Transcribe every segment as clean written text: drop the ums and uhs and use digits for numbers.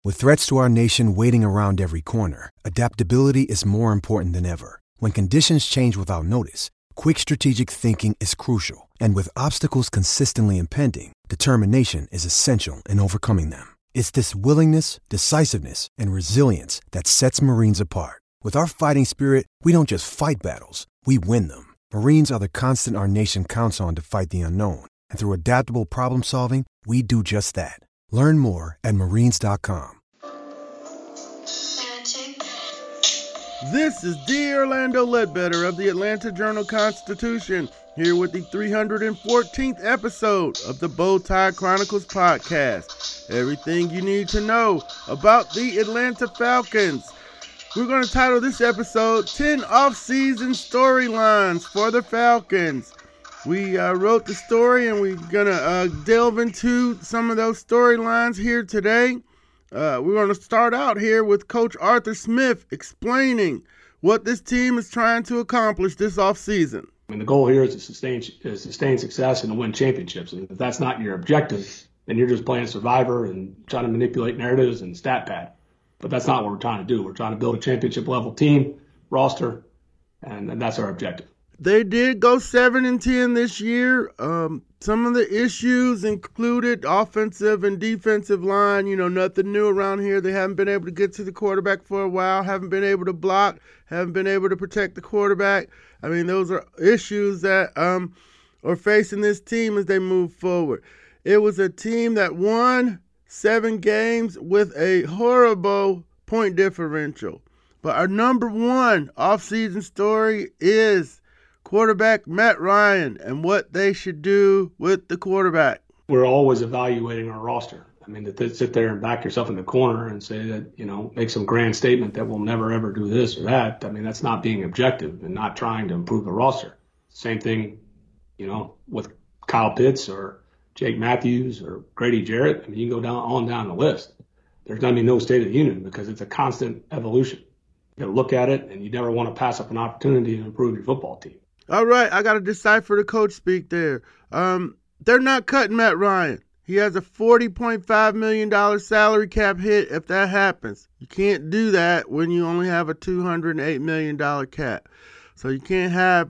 With threats to our nation waiting around every corner, adaptability is more important than ever. When conditions change without notice, quick strategic thinking is crucial. And with obstacles consistently impending, determination is essential in overcoming them. It's this willingness, decisiveness, and resilience that sets Marines apart. With our fighting spirit, we don't just fight battles, we win them. Marines are the constant our nation counts on to fight the unknown. And through adaptable problem solving, we do just that. Learn more at marines.com. This is D. Orlando Ledbetter of the Atlanta Journal-Constitution, here with the 314th episode of the Bowtie Chronicles podcast. Everything you need to know about the Atlanta Falcons. We're going to title this episode 10 Off-Season Storylines for the Falcons. We wrote the story and we're going to delve into some of those storylines here today. We're going to start out here with Coach Arthur Smith explaining what this team is trying to accomplish this offseason. I mean, the goal here is to sustain success and to win championships. And if that's not your objective, then you're just playing survivor and trying to manipulate narratives and stat pad. But that's not what we're trying to do. We're trying to build a championship-level team, roster, and that's our objective. They did go 7-10 this year. Some of the issues included offensive and defensive line. Nothing new around here. They haven't been able to get to the quarterback for a while, haven't been able to block, haven't been able to protect the quarterback. I mean, those are issues that are facing this team as they move forward. It was a team that won 7 games with a horrible point differential. But our number one offseason story is quarterback Matt Ryan and what they should do with the quarterback. We're always evaluating our roster. I mean, to sit there and back yourself in the corner and say that, make some grand statement that we'll never, ever do this or that. I mean, that's not being objective and not trying to improve the roster. Same thing, with Kyle Pitts or Jake Matthews or Grady Jarrett. I mean, you can go down the list. There's going to be no State of the Union because it's a constant evolution. You got to look at it, and you never want to pass up an opportunity to improve your football team. All right, I got to decipher the coach speak there. They're not cutting Matt Ryan. He has a $40.5 million salary cap hit if that happens. You can't do that when you only have a $208 million cap. So you can't have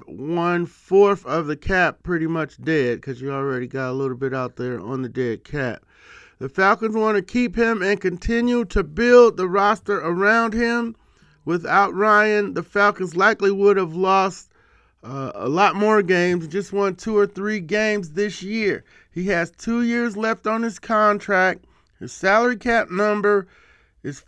1/4 of the cap pretty much dead because you already got a little bit out there on the dead cap. The Falcons want to keep him and continue to build the roster around him. Without Ryan, the Falcons likely would have lost a lot more games, just won 2 or 3 games this year. He has 2 years left on his contract. His salary cap number is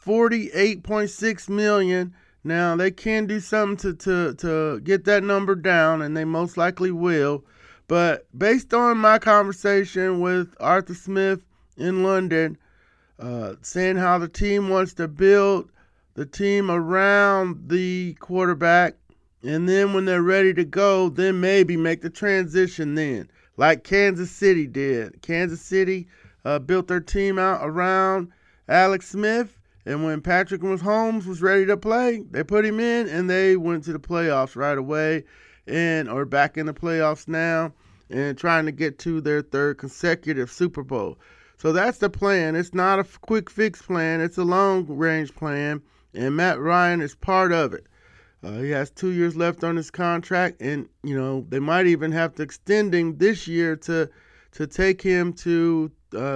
$48.6 million. Now, they can do something to get that number down, and they most likely will. But based on my conversation with Arthur Smith in London, saying how the team wants to build the team around the quarterback, and then when they're ready to go, then maybe make the transition then, like Kansas City did. Kansas City built their team out around Alex Smith, and when Patrick Mahomes was ready to play, they put him in, and they went to the playoffs right away and are back in the playoffs now and trying to get to their 3rd consecutive Super Bowl. So that's the plan. It's not a quick fix plan. It's a long-range plan, and Matt Ryan is part of it. He has 2 years left on his contract, and, they might even have to extend him this year to take him to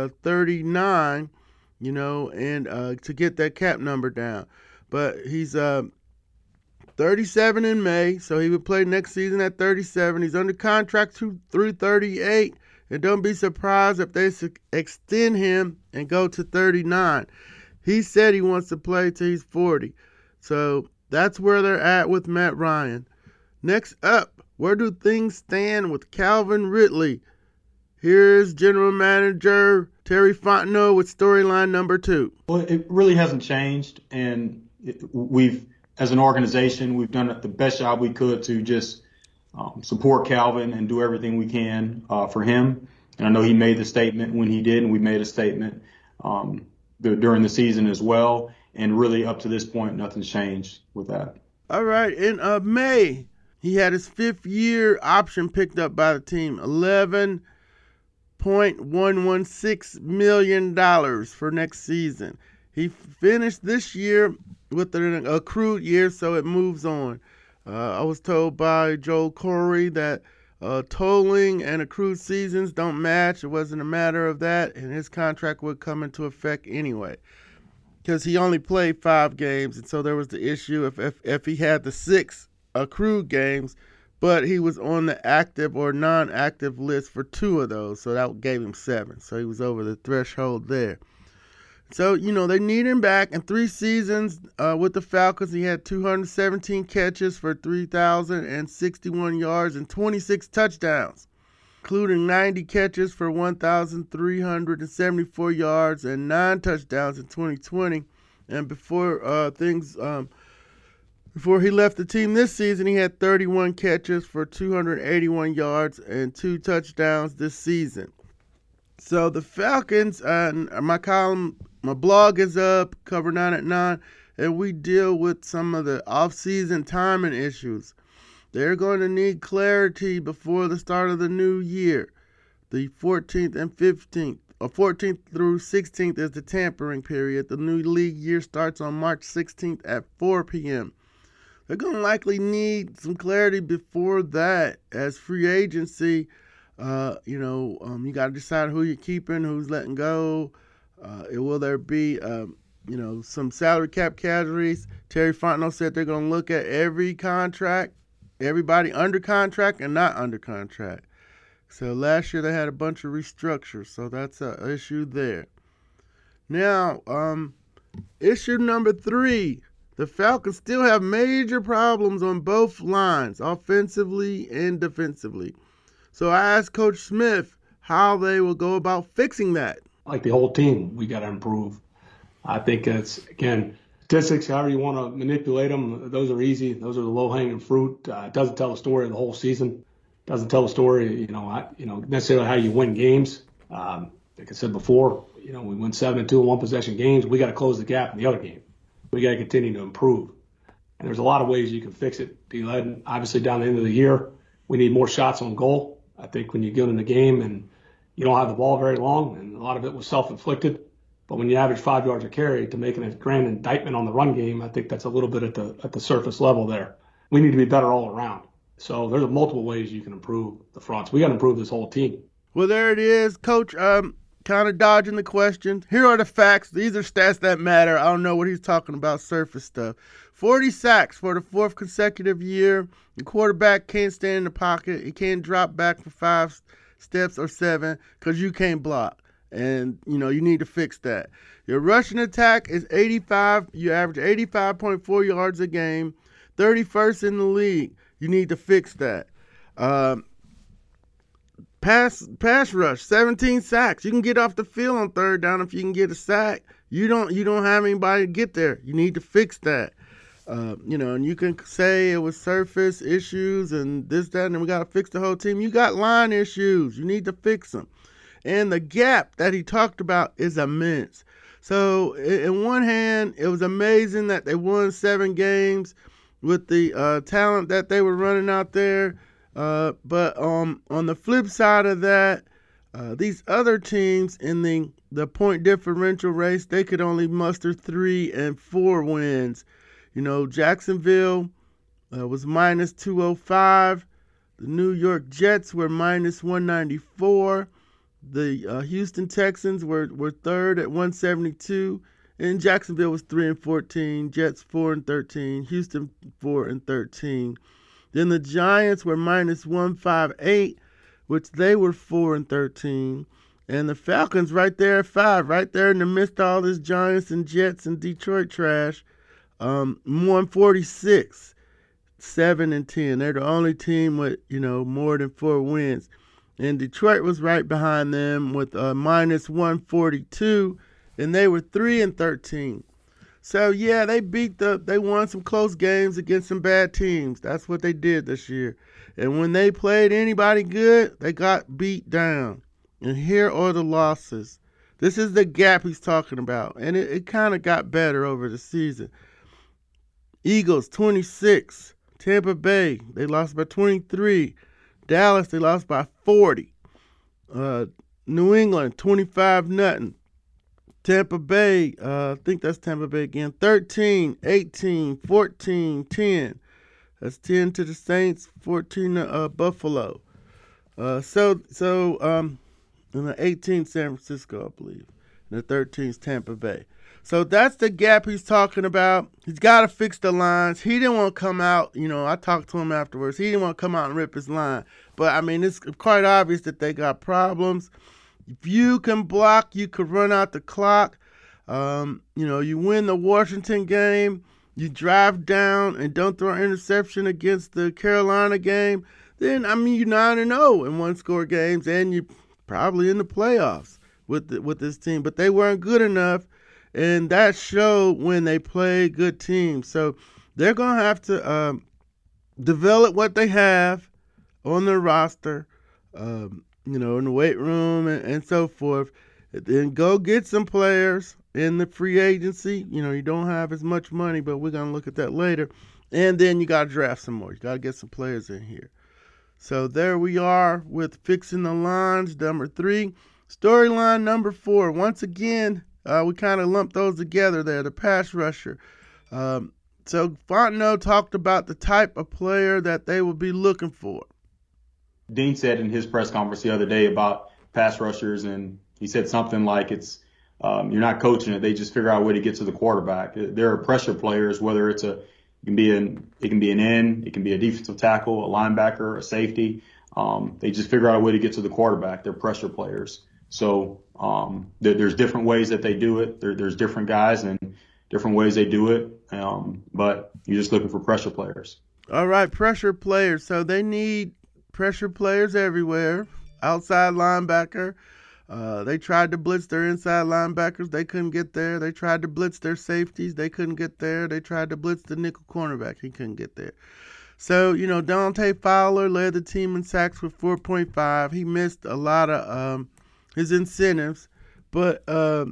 39, and to get that cap number down. But he's 37 in May, so he would play next season at 37. He's under contract through 38, and don't be surprised if they extend him and go to 39. He said he wants to play till he's 40. So that's where they're at with Matt Ryan. Next up, where do things stand with Calvin Ridley? Here's General Manager Terry Fontenot with storyline number 2. Well, it really hasn't changed, and we've, as an organization, we've done the best job we could to just support Calvin and do everything we can for him. And I know he made the statement when he did, and we made a statement during the season as well. And really, up to this point, nothing's changed with that. All right. In May, he had his 5th-year option picked up by the team, $11.116 million for next season. He finished this year with an accrued year, so it moves on. I was told by Joel Corey that tolling and accrued seasons don't match. It wasn't a matter of that, and his contract would come into effect anyway, because he only played 5 games, and so there was the issue if he had the 6 accrued games, but he was on the active or non-active list for 2 of those, so that gave him 7. So he was over the threshold there. So, they need him back. In 3 seasons with the Falcons, he had 217 catches for 3,061 yards and 26 touchdowns, including 90 catches for 1,374 yards and 9 touchdowns in 2020. And before he left the team this season, he had 31 catches for 281 yards and 2 touchdowns this season. So the Falcons, my blog is up, Cover 9 at 9, and we deal with some of the off-season timing issues. They're going to need clarity before the start of the new year. The 14th and 15th, or 14th through 16th is the tampering period. The new league year starts on March 16th at 4 p.m. They're going to likely need some clarity before that, as free agency, you got to decide who you're keeping, who's letting go. Will there be, some salary cap casualties? Terry Fontenot said they're going to look at every contract, everybody under contract and not under contract. So last year they had a bunch of restructures, so that's an issue there. Now, issue number 3, the Falcons still have major problems on both lines, offensively and defensively. So I asked Coach Smith how they will go about fixing that. Like the whole team, we got to improve. I think it's, again, statistics, however you want to manipulate them, those are easy. Those are the low-hanging fruit. It doesn't tell the story of the whole season. It doesn't tell the story, necessarily how you win games. Like I said before, we win 7-2 in one-possession games. We got to close the gap in the other game. We got to continue to improve. And there's a lot of ways you can fix it. Obviously, down the end of the year, we need more shots on goal. I think when you get in the game and you don't have the ball very long, and a lot of it was self-inflicted, but when you average 5 yards a carry, to make a grand indictment on the run game, I think that's a little bit at the surface level there. We need to be better all around. So there's multiple ways you can improve the fronts. We got to improve this whole team. Well, there it is, Coach. Kind of dodging the questions. Here are the facts. These are stats that matter. I don't know what he's talking about, surface stuff. 40 sacks for the 4th consecutive year. The quarterback can't stand in the pocket. He can't drop back for 5 steps or 7 because you can't block. And, you need to fix that. Your rushing attack is 85. You average 85.4 yards a game, 31st in the league. You need to fix that. Pass rush, 17 sacks. You can get off the field on 3rd down if you can get a sack. You don't have anybody to get there. You need to fix that. And you can say it was surface issues and this, that, and we got to fix the whole team. You got line issues. You need to fix them. And the gap that he talked about is immense. So, in one hand, it was amazing that they won 7 games with the talent that they were running out there. But on the flip side of that, these other teams in the point differential race, they could only muster 3 and 4 wins. Jacksonville was minus 205. The New York Jets were minus 194. The Houston Texans were 3rd at 172. And Jacksonville was 3 and 14. Jets 4 and 13. Houston 4 and 13. Then the Giants were minus 158, which they were 4 and 13. And the Falcons right there at 5, right there in the midst of all this Giants and Jets and Detroit trash, 146, 7 and 10. They're the only team with, more than 4 wins. And Detroit was right behind them with minus 142, and they were 3 and 13. So, yeah, they won some close games against some bad teams. That's what they did this year. And when they played anybody good, they got beat down. And here are the losses. This is the gap he's talking about. And it kind of got better over the season. Eagles, 26. Tampa Bay, they lost by 23. Dallas, they lost by 40. New England, 25-0. Tampa Bay, I think that's Tampa Bay again. 13, 18, 14, 10. That's 10 to the Saints, 14 to Buffalo. And the 18th San Francisco, I believe. And the 13th Tampa Bay. So that's the gap he's talking about. He's got to fix the lines. He didn't want to come out. I talked to him afterwards. He didn't want to come out and rip his line. But, it's quite obvious that they got problems. If you can block, you can run out the clock. You win the Washington game. You drive down and don't throw an interception against the Carolina game. Then, you're 9-0 in one-score games, and you're probably in the playoffs with this team. But they weren't good enough, and that showed when they play good teams. So they're going to have to develop what they have on their roster, in the weight room and so forth. Then go get some players in the free agency. You don't have as much money, but we're going to look at that later. And then you got to draft some more. You got to get some players in here. So there we are with fixing the lines, number 3. Storyline number 4. Once again, we kind of lumped those together there, the pass rusher. So Fontenot talked about the type of player that they will be looking for. Dean said in his press conference the other day about pass rushers, and he said something like you're not coaching it. They just figure out a way to get to the quarterback. There are pressure players, whether it can be an end, it can be a defensive tackle, a linebacker, a safety. They just figure out a way to get to the quarterback. They're pressure players. So there's different ways that they do it. There's different guys and different ways they do it. But you're just looking for pressure players. All right, pressure players. So they need pressure players everywhere. Outside linebacker. They tried to blitz their inside linebackers. They couldn't get there. They tried to blitz their safeties. They couldn't get there. They tried to blitz the nickel cornerback. He couldn't get there. So, Dante Fowler led the team in sacks with 4.5. He missed a lot of his incentives. But,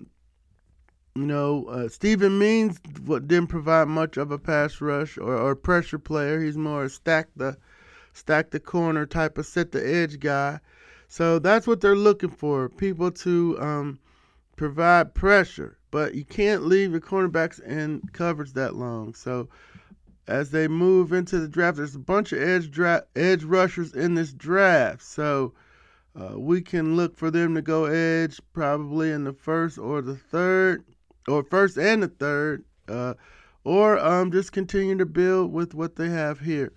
Stephen Means didn't provide much of a pass rush or pressure player. He's more a stack the corner type of set the edge guy. So that's what they're looking for, people to provide pressure. But you can't leave your cornerbacks in coverage that long. So as they move into the draft, there's a bunch of edge rushers in this draft. So we can look for them to go edge probably in the first or the third, or first and the third, or just continue to build with what they have here.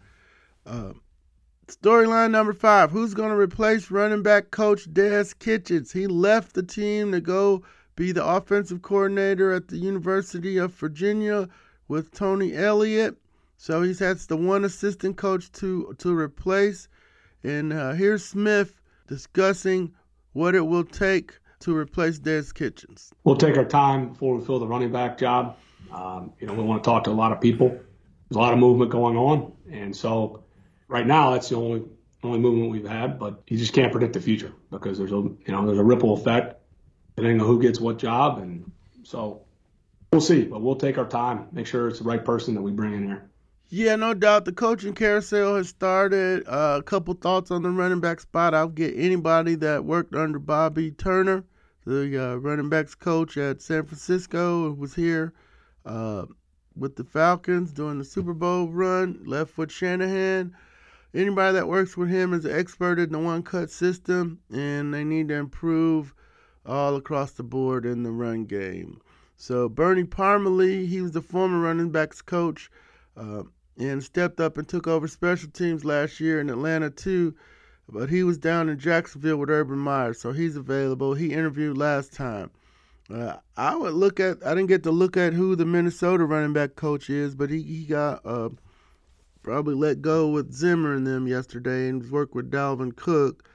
Storyline number 5. Who's going to replace running back coach Des Kitchens? He left the team to go be the offensive coordinator at the University of Virginia with Tony Elliott. So that's the one assistant coach to replace. And here's Smith discussing what it will take to replace Des Kitchens. We'll take our time before we fill the running back job. We want to talk to a lot of people. There's a lot of movement going on. And so right now, that's the only movement we've had, but you just can't predict the future because there's a ripple effect depending on who gets what job, and so we'll see. But we'll take our time, make sure it's the right person that we bring in here. Yeah, no doubt. The coaching carousel has started. A couple thoughts on the running back spot. I'll get anybody that worked under Bobby Turner, the running backs coach at San Francisco, who was here with the Falcons during the Super Bowl run. Left with Shanahan. Anybody that works with him is an expert in the one-cut system, and they need to improve all across the board in the run game. So Bernie Parmalee, he was the former running backs coach and stepped up and took over special teams last year in Atlanta too, but he was down in Jacksonville with Urban Meyer, so he's available. He interviewed last time. I didn't get to look at who the Minnesota running back coach is, but he got probably let go with Zimmer and them yesterday and worked with Dalvin Cook.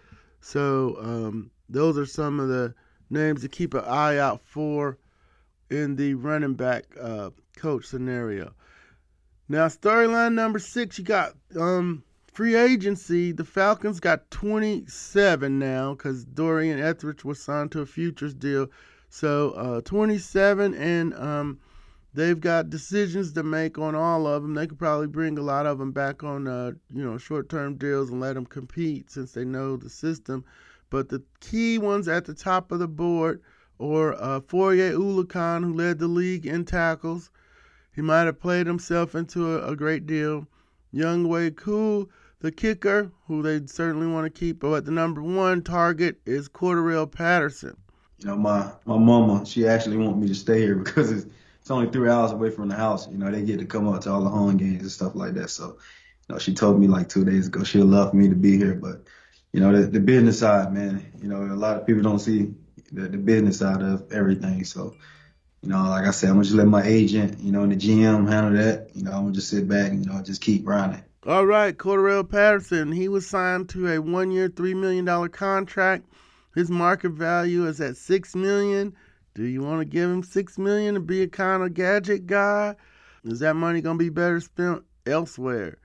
So those are some of the names to keep an eye out for in the running back coach scenario. Now, storyline number 6, you got free agency. The Falcons got 27 now because Dorian Etheridge was signed to a futures deal. So 27, and they've got decisions to make on all of them. They could probably bring a lot of them back on, short-term deals and let them compete since they know the system. But the key ones at the top of the board or Foye Oluokun, who led the league in tackles. He might have played himself into a great deal. Younghoe Koo, the kicker, who they certainly want to keep, but the number one target is Cordarrelle Patterson. You know, my mama, she actually want me to stay here because it's only 3 hours away from the house. You know, they get to come up to all the home games and stuff like that. So, you know, she told me like 2 days ago she'd love for me to be here. But, you know, the business side, man, you know, a lot of people don't see the business side of everything. So, you know, like I said, I'm going to just let my agent, you know, and the GM handle that. You know, I'm going to just sit back and, you know, just keep grinding. All right, Cordarrelle Patterson, he was signed to a 1-year, $3 million contract. His market value is at $6 million. Do you want to give him $6 million to be a kind of gadget guy? Is that money going to be better spent elsewhere?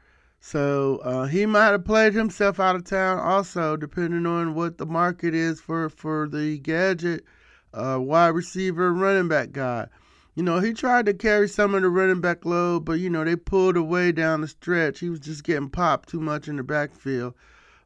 So he might have played himself out of town also, depending on what the market is for the gadget wide receiver running back guy. You know, he tried to carry some of the running back load, but, you know, they pulled away down the stretch. He was just getting popped too much in the backfield,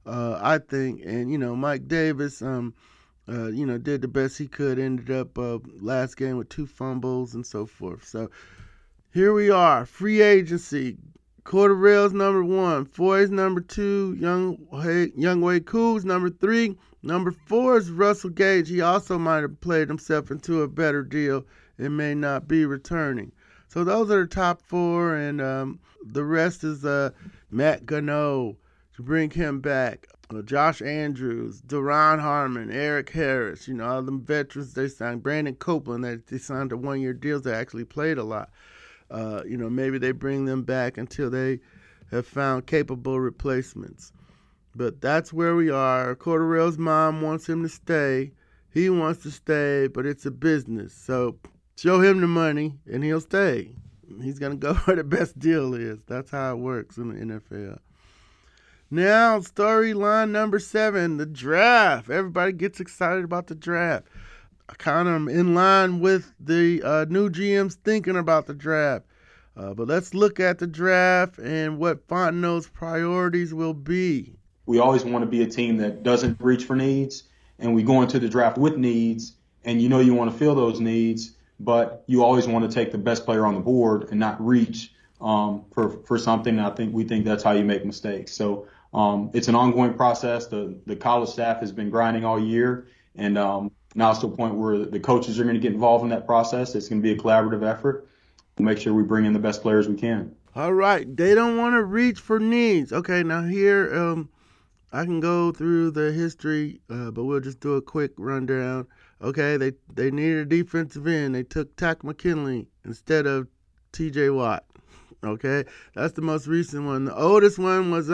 I think. And, you know, Mike Davis, you know, did the best he could, ended up last game with 2 fumbles and so forth. So here we are, free agency. Cordarrelle's number 1, Foye's number 2, Younghoe Koo's number 3. Number 4 is Russell Gage. He also might have played himself into a better deal and may not be returning. So those are the top 4, and the rest is Matt Gano to bring him back. Josh Andrews, Duron Harmon, Eric Harris, you know, all them veterans they signed. Brandon Copeland, they signed to 1-year deals. They actually played a lot. You know, maybe they bring them back until they have found capable replacements. But that's where we are. Cordarrelle's mom wants him to stay. He wants to stay, but it's a business. So show him the money, and he'll stay. He's going to go where the best deal is. That's how it works in the NFL. Now, storyline number 7, the draft. Everybody gets excited about the draft. I kind of in line with the new GM's thinking about the draft. But let's look at the draft and what Fontenot's priorities will be. We always want to be a team that doesn't reach for needs, and we go into the draft with needs, and you know you want to fill those needs, but you always want to take the best player on the board and not reach for something. We think that's how you make mistakes. So it's an ongoing process. The college staff has been grinding all year, and now it's to a point where the coaches are going to get involved in that process. It's going to be a collaborative effort. We'll make sure we bring in the best players we can. All right. They don't want to reach for needs. Okay, now here I can go through the history, but we'll just do a quick rundown. Okay, they needed a defensive end. They took Takk McKinley instead of T.J. Watt. Okay, that's the most recent one. The oldest one was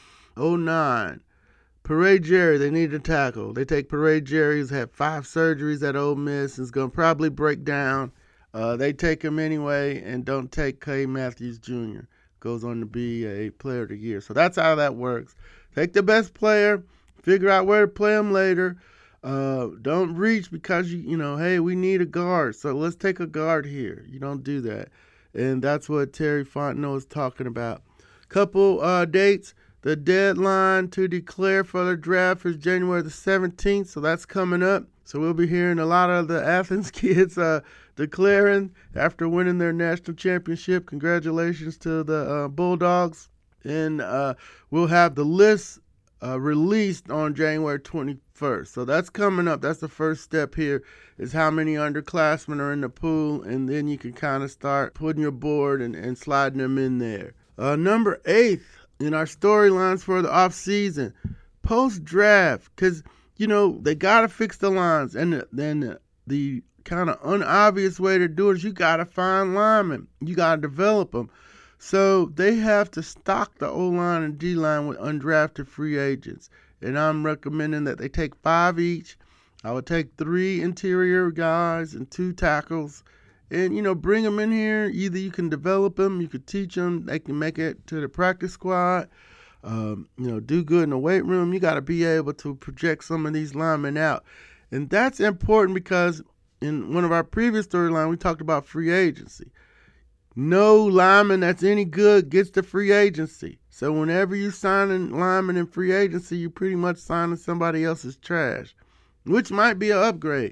09. Parade Jerry, they needed a tackle. They take Parade Jerry, who's had 5 surgeries at Ole Miss, is going to probably break down. They take him anyway and don't take Clay Matthews Jr. Goes on to be a player of the year. So that's how that works. Take the best player, figure out where to play him later. Don't reach because, you know, hey, we need a guard, so let's take a guard here. You don't do that. And that's what Terry Fontenot is talking about. Couple dates. The deadline to declare for the draft is January the 17th, so that's coming up. So we'll be hearing a lot of the Athens kids declaring after winning their national championship. Congratulations to the Bulldogs. And we'll have the list released on January 21st. So that's coming up. That's the first step here, is how many underclassmen are in the pool, and then you can kind of start putting your board and sliding them in there. Number 8 in our storylines for the offseason, post-draft, because, you know, they got to fix the lines. And then the kind of unobvious way to do it is you got to find linemen. You got to develop them. So they have to stock the O-line and D-line with undrafted free agents. And I'm recommending that they take 5 each. I would take 3 interior guys and 2 tackles. And, you know, bring them in here. Either you can develop them, you can teach them, they can make it to the practice squad, you know, do good in the weight room. You got to be able to project some of these linemen out. And that's important because in one of our previous storylines, we talked about free agency. No lineman that's any good gets to free agency. So whenever you sign a lineman in free agency, you're pretty much signing somebody else's trash, which might be an upgrade.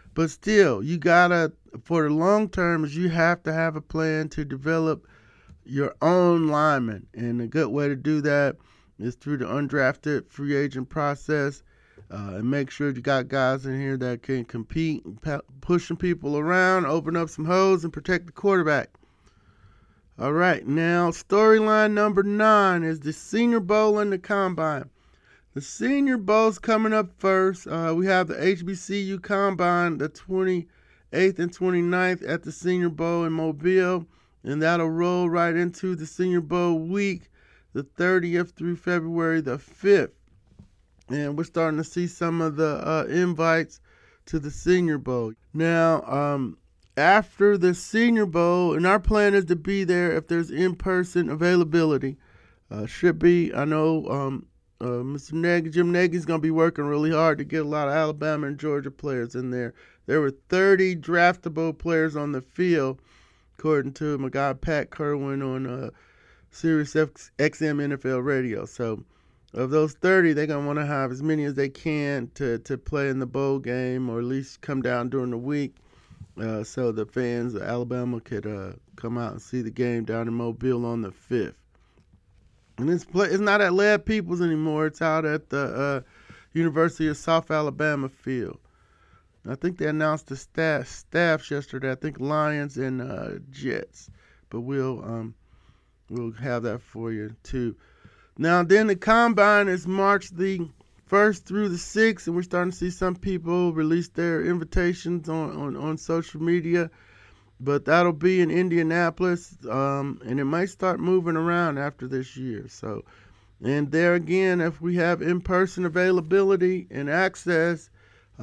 But still, you gotta, for the long term, is you have to have a plan to develop your own linemen. And a good way to do that is through the undrafted free agent process. And make sure you got guys in here that can compete, pushing people around, open up some holes, and protect the quarterback. All right, now storyline number 9 is the Senior Bowl and the Combine. The Senior Bowl's coming up first. We have the HBCU Combine, the 28th and 29th at the Senior Bowl in Mobile, and that'll roll right into the Senior Bowl week, the 30th through February the 5th. And we're starting to see some of the invites to the Senior Bowl. Now, after the Senior Bowl, and our plan is to be there if there's in-person availability. Should be, I know Mr. Nagy, Jim Nagy's going to be working really hard to get a lot of Alabama and Georgia players in there. There were 30 draftable players on the field, according to my guy Pat Kerwin on Sirius XM NFL Radio. So, of those 30, they're going to want to have as many as they can to play in the bowl game, or at least come down during the week, so the fans of Alabama could come out and see the game down in Mobile on the 5th. And it's not at Ladd Peoples anymore. It's out at the University of South Alabama field. I think they announced the staffs yesterday. I think Lions and Jets. But we'll have that for you, too. Now, then the Combine is March the 1st through the 6th, and we're starting to see some people release their invitations on social media. But that'll be in Indianapolis, and it might start moving around after this year. So, and there again, if we have in-person availability and access,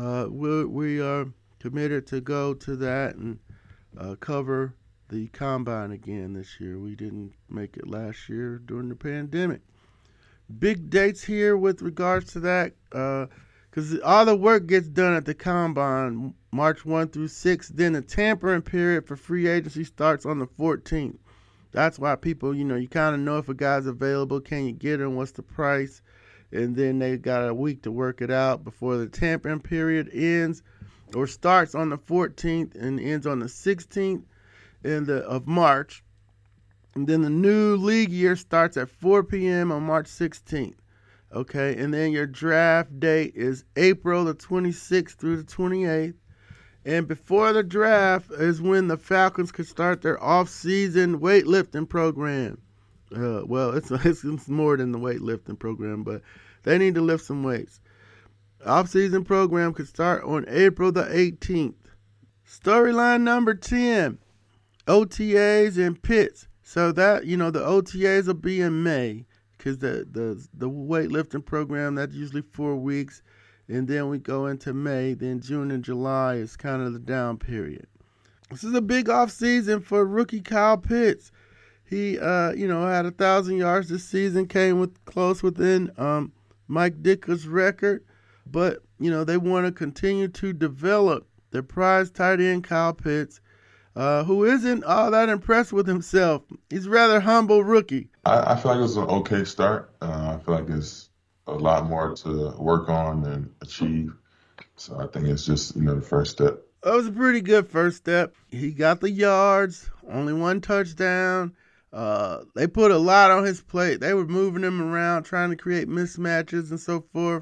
we are committed to go to that and cover the Combine again this year. We didn't make it last year during the pandemic. Big dates here with regards to that, because all the work gets done at the Combine, March 1 through 6. Then the tampering period for free agency starts on the 14th. That's why people, you kind of know if a guy's available, can you get him, what's the price, and then they got a week to work it out before the tampering period ends, or starts on the 14th and ends on the 16th of March. And then the new league year starts at 4 p.m. on March 16th. Okay, and then your draft date is April the 26th through the 28th. And before the draft is when the Falcons could start their off-season weightlifting program. Well, it's more than the weightlifting program, but they need to lift some weights. Off-season program could start on April the 18th. Storyline number 10, OTAs and pits. So that, the OTAs will be in May, because the weightlifting program, that's usually 4 weeks. And then we go into May. Then June and July is kind of the down period. This is a big off season for rookie Kyle Pitts. He, had 1,000 yards this season, came close within Mike Ditka's record. But, they want to continue to develop their prize tight end Kyle Pitts, who isn't all that impressed with himself. He's a rather humble rookie. I feel like it was an okay start. I feel like it's a lot more to work on and achieve. So I think it's just, the first step. It was a pretty good first step. He got the yards, only 1 touchdown. They put a lot on his plate. They were moving him around, trying to create mismatches and so forth.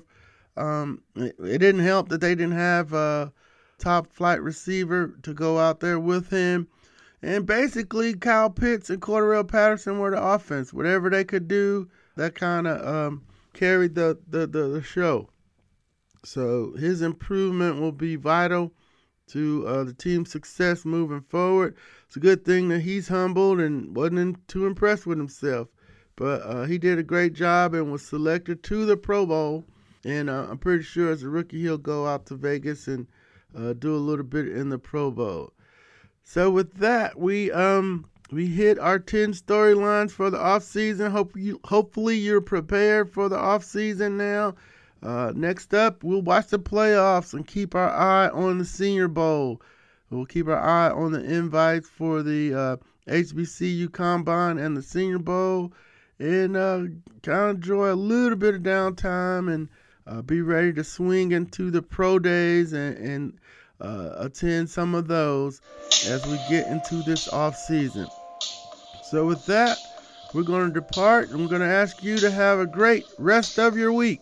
It didn't help that they didn't have a top flight receiver to go out there with him. And basically, Kyle Pitts and Cordarrelle Patterson were the offense. Whatever they could do, that kind of carried the show. So his improvement will be vital to the team's success moving forward. It's a good thing that he's humbled and wasn't too impressed with himself. But he did a great job and was selected to the Pro Bowl. And I'm pretty sure as a rookie he'll go out to Vegas and do a little bit in the Pro Bowl. So with that, we hit our 10 storylines for the offseason. Hopefully you're prepared for the offseason now. Next up, we'll watch the playoffs and keep our eye on the Senior Bowl. We'll keep our eye on the invites for the HBCU Combine and the Senior Bowl, and kind of enjoy a little bit of downtime and be ready to swing into the pro days and attend some of those as we get into this off season. So with that, we're going to depart, and we're going to ask you to have a great rest of your week.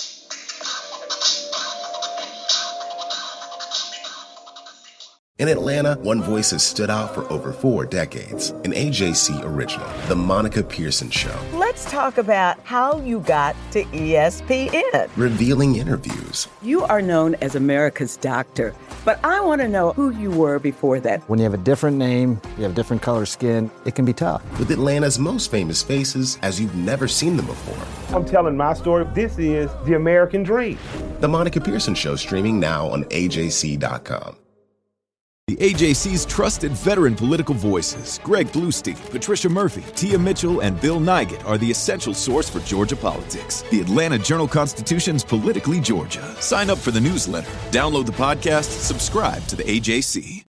In Atlanta, one voice has stood out for over 4 decades. An AJC original, The Monica Pearson Show. Let's talk about how you got to ESPN. Revealing interviews. You are known as America's doctor, but I want to know who you were before that. When you have a different name, you have different color skin, it can be tough. With Atlanta's most famous faces as you've never seen them before. I'm telling my story. This is the American dream. The Monica Pearson Show, streaming now on AJC.com. The AJC's trusted veteran political voices, Greg Bluestein, Patricia Murphy, Tia Mitchell, and Bill Nygut, are the essential source for Georgia politics. The Atlanta Journal-Constitution's Politically Georgia. Sign up for the newsletter, download the podcast, subscribe to the AJC.